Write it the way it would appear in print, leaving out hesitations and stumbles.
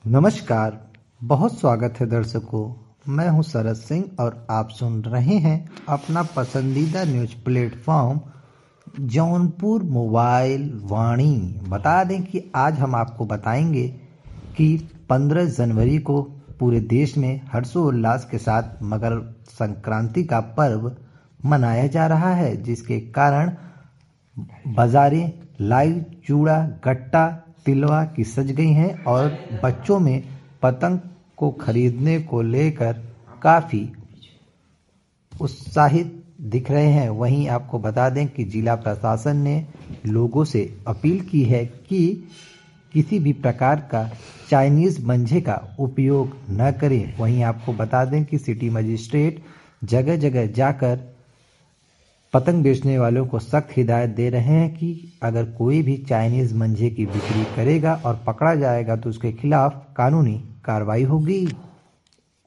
नमस्कार, बहुत स्वागत है दर्शकों। मैं हूं शरद सिंह और आप सुन रहे हैं अपना पसंदीदा news platform Jaunpur mobile Vaani. बता दें कि आज हम आपको बताएंगे कि 15 जनवरी को पूरे देश में हर्षोल्लास के साथ मकर संक्रांति का पर्व मनाया जा रहा है, जिसके कारण बाजारें लाई चूड़ा गट्टा तिलवा की सज गई हैं और बच्चों में पतंग को खरीदने को लेकर काफी उत्साहित दिख रहे हैं। वहीं आपको बता दें कि जिला प्रशासन ने लोगों से अपील की है कि किसी भी प्रकार का चाइनीज मंझे का उपयोग न करें। वहीं आपको बता दें कि सिटी मजिस्ट्रेट जगह जगह जाकर पतंग बेचने वालों को सख्त हिदायत दे रहे हैं कि अगर कोई भी चाइनीज मंझे की बिक्री करेगा और पकड़ा जाएगा तो उसके खिलाफ कानूनी कार्रवाई होगी।